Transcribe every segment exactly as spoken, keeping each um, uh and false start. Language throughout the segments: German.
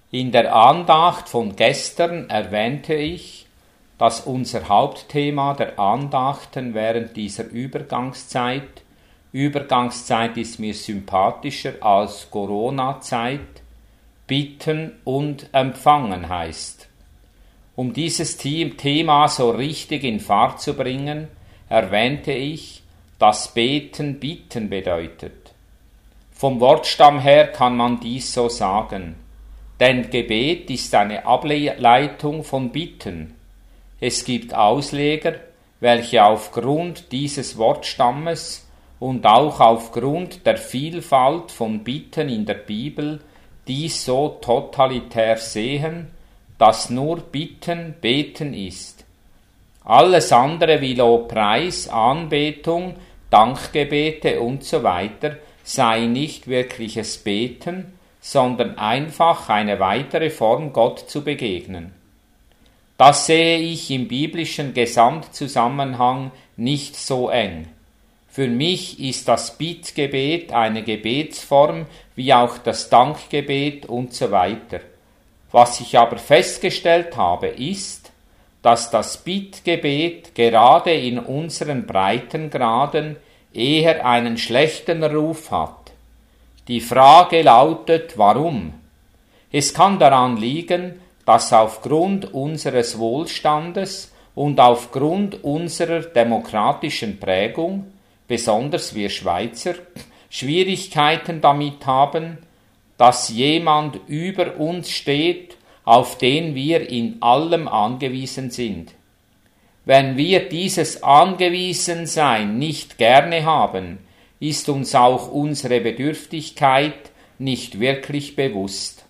In der Andacht von gestern erwähnte ich, dass unser Hauptthema der Andachten während dieser Übergangszeit, Übergangszeit ist mir sympathischer als Corona-Zeit, Bitten und Empfangen heißt. Um dieses Thema so richtig in Fahrt zu bringen, erwähnte ich, dass Beten Bitten bedeutet. Vom Wortstamm her kann man dies so sagen, denn Gebet ist eine Ableitung von Bitten. Es gibt Ausleger, welche aufgrund dieses Wortstammes und auch aufgrund der Vielfalt von Bitten in der Bibel dies so totalitär sehen, dass nur Bitten Beten ist. Alles andere wie Lobpreis, Anbetung, Dankgebete und so weiter sei nicht wirkliches Beten, sondern einfach eine weitere Form, Gott zu begegnen. Das sehe ich im biblischen Gesamtzusammenhang nicht so eng. Für mich ist das Bittgebet eine Gebetsform, wie auch das Dankgebet und so weiter. Was ich aber festgestellt habe, ist, dass das Bittgebet gerade in unseren Breitengraden eher einen schlechten Ruf hat. Die Frage lautet, warum? Es kann daran liegen, dass aufgrund unseres Wohlstandes und aufgrund unserer demokratischen Prägung, besonders wir Schweizer, Schwierigkeiten damit haben, dass jemand über uns steht, auf den wir in allem angewiesen sind. Wenn wir dieses Angewiesensein nicht gerne haben, ist uns auch unsere Bedürftigkeit nicht wirklich bewusst.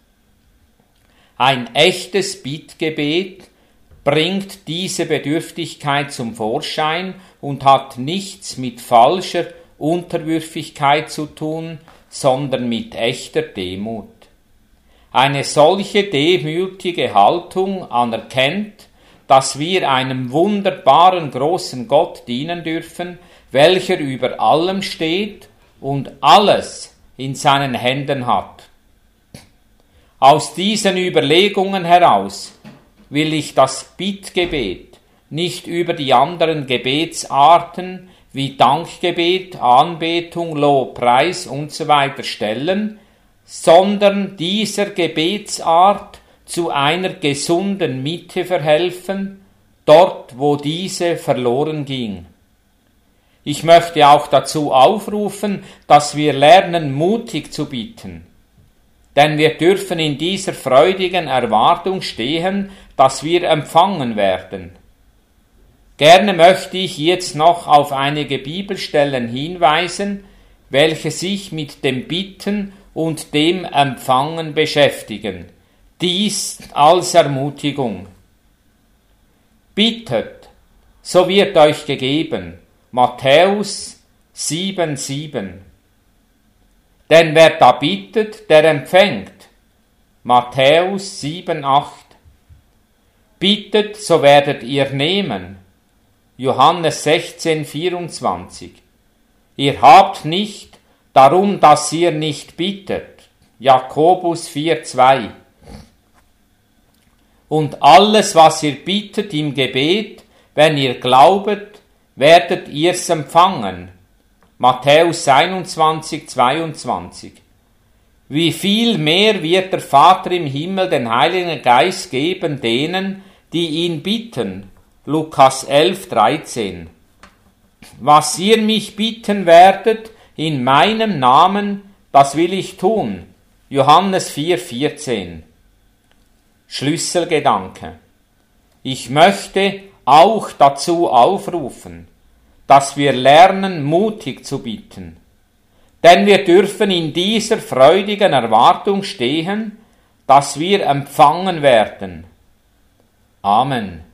Ein echtes Bittgebet bringt diese Bedürftigkeit zum Vorschein und hat nichts mit falscher Unterwürfigkeit zu tun, sondern mit echter Demut. Eine solche demütige Haltung anerkennt, dass wir einem wunderbaren großen Gott dienen dürfen, welcher über allem steht und alles in seinen Händen hat. Aus diesen Überlegungen heraus will ich das Bittgebet nicht über die anderen Gebetsarten wie Dankgebet, Anbetung, Lobpreis und so weiter stellen, sondern dieser Gebetsart zu einer gesunden Mitte verhelfen, dort wo diese verloren ging. Ich möchte auch dazu aufrufen, dass wir lernen, mutig zu bitten. Denn wir dürfen in dieser freudigen Erwartung stehen, dass wir empfangen werden. Gerne möchte ich jetzt noch auf einige Bibelstellen hinweisen, welche sich mit dem Bitten und dem Empfangen beschäftigen. Dies als Ermutigung. Bittet, so wird euch gegeben. Matthäus sieben, sieben. Denn wer da bittet, der empfängt. Matthäus sieben, acht. Bittet, so werdet ihr nehmen. Johannes sechzehn, vierundzwanzig. Ihr habt nicht, darum, dass ihr nicht bittet. Jakobus vier, zwei. Und alles, was ihr bittet im Gebet, wenn ihr glaubet, werdet ihr's empfangen. Matthäus einundzwanzig, zweiundzwanzig. Wie viel mehr wird der Vater im Himmel den Heiligen Geist geben denen, die ihn bitten? Lukas elf, dreizehn. Was ihr mich bitten werdet in meinem Namen, das will ich tun. Johannes vier, vierzehn. Schlüsselgedanke. Ich möchte auch dazu aufrufen, dass wir lernen, mutig zu bitten. Denn wir dürfen in dieser freudigen Erwartung stehen, dass wir empfangen werden. Amen.